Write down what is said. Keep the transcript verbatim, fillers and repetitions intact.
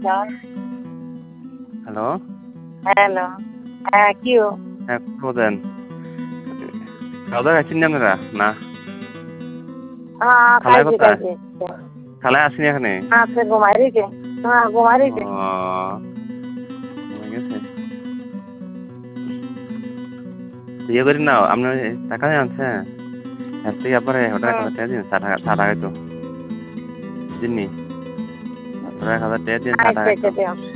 Hello. Hello. হ্যাঁ, কিও? হ্যাঁ, খবর দেন। খাওয়া-দাওয়া খাইছেন নি আপনারা? না। হ্যাঁ, খালায় খাইছি, কোথায়? খাইছি। খালায় আসেনি এখানে? আছে ঘুমায় রইছে। হ্যাঁ, ঘুমায় ও রইছে। ঘুমায় গেছে। ইয়ে করেন না, আপনার টাকা আনছেন? এর থেকে আপনার ওটা এক হুম। হাজার টাকা দিন, চা টা চা টা খাইতো। দিননি? ওটা এক হাজার টাকা দিন, চা টা আচ্ছা, খাইতো। আচ্ছা, দিও।